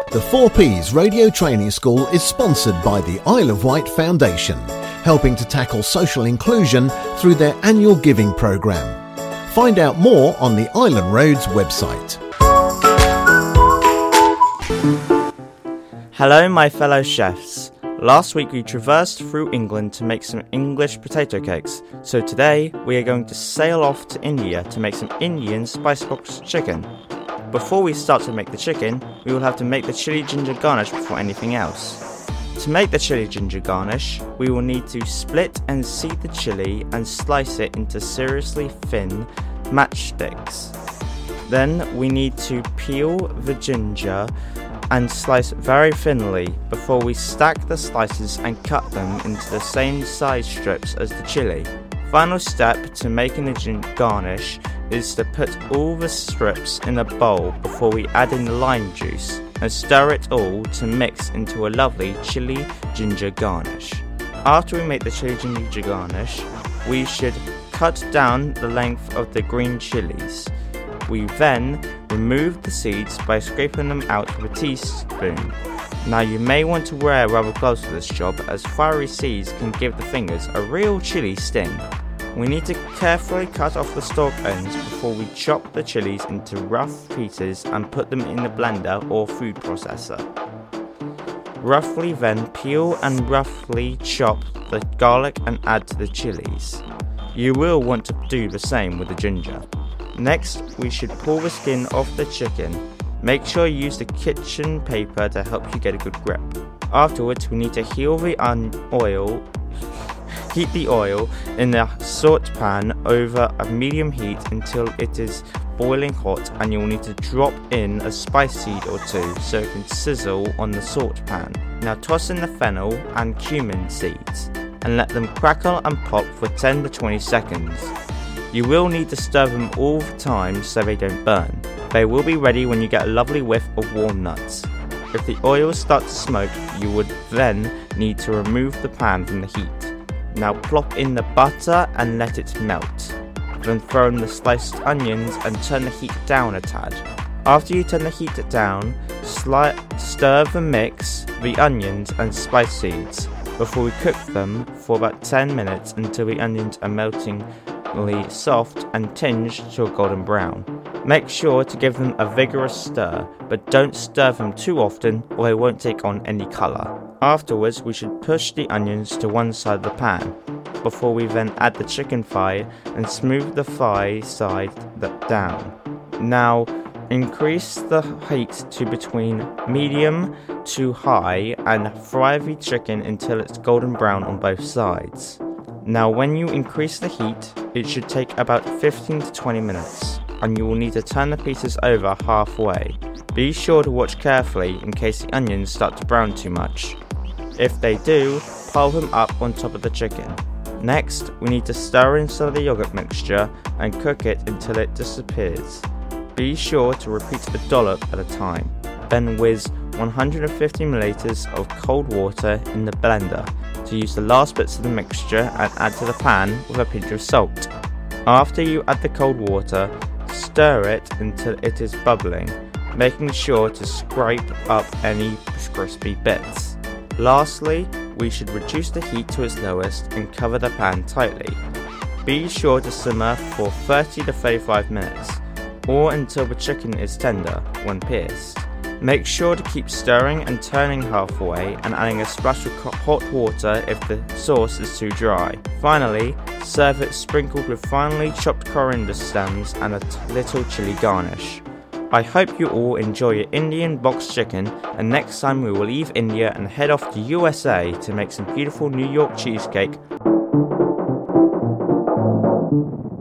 The 4Ps Radio Training School is sponsored by the Isle of Wight Foundation, helping to tackle social inclusion through their annual giving programme. Find out more on the Island Roads website. Hello my fellow chefs. Last week we traversed through England to make some English potato cakes, so today we are going to sail off to India to make some Indian spice box chicken. Before we start to make the chicken, we will have to make the chili ginger garnish before anything else. To make the chili ginger garnish, we will need to split and seed the chili and slice it into seriously thin matchsticks. Then we need to peel the ginger and slice very thinly before we stack the slices and cut them into the same size strips as the chili. Final step to making the garnish is to put all the strips in a bowl before we add in the lime juice and stir it all to mix into a lovely chili ginger garnish. After we make the chili ginger garnish, we should cut down the length of the green chilies. We then remove the seeds by scraping them out with a teaspoon. Now you may want to wear rubber gloves for this job, as fiery seeds can give the fingers a real chili sting. We need to carefully cut off the stalk ends before we chop the chilies into rough pieces and put them in a blender or food processor. Roughly then peel and roughly chop the garlic and add to the chilies. You will want to do the same with the ginger. Next, we should pull the skin off the chicken. Make sure you use the kitchen paper to help you get a good grip. Afterwards, we need to heat the oil in the saucepan over a medium heat until it is boiling hot, and you'll need to drop in a spice seed or two so it can sizzle on the saucepan. Now toss in the fennel and cumin seeds and let them crackle and pop for 10 to 20 seconds. You will need to stir them all the time so they don't burn. They will be ready when you get a lovely whiff of warm nuts. If the oil starts to smoke, you would then need to remove the pan from the heat. Now plop in the butter and let it melt. Then throw in the sliced onions and turn the heat down a tad. After you turn the heat down, stir the mix, the onions and spice seeds before we cook them for about 10 minutes until the onions are meltingly soft and tinged to a golden brown. Make sure to give them a vigorous stir, but don't stir them too often or they won't take on any colour. Afterwards, we should push the onions to one side of the pan, before we then add the chicken thigh and smooth the thigh side down. Now, increase the heat to between medium to high and fry the chicken until it's golden brown on both sides. Now, when you increase the heat, it should take about 15 to 20 minutes, and you will need to turn the pieces over halfway. Be sure to watch carefully in case the onions start to brown too much. If they do, pile them up on top of the chicken. Next, we need to stir in some of the yogurt mixture and cook it until it disappears. Be sure to repeat a dollop at a time. Then whiz 150 ml of cold water in the blender to use the last bits of the mixture and add to the pan with a pinch of salt. After you add the cold water, stir it until it is bubbling, making sure to scrape up any crispy bits. Lastly, we should reduce the heat to its lowest and cover the pan tightly. Be sure to simmer for 30 to 35 minutes, or until the chicken is tender when pierced. Make sure to keep stirring and turning halfway and adding a splash of hot water if the sauce is too dry. Finally, serve it sprinkled with finely chopped coriander stems and a little chili garnish. I hope you all enjoy your Indian box chicken, and next time we will leave India and head off to USA to make some beautiful New York cheesecake.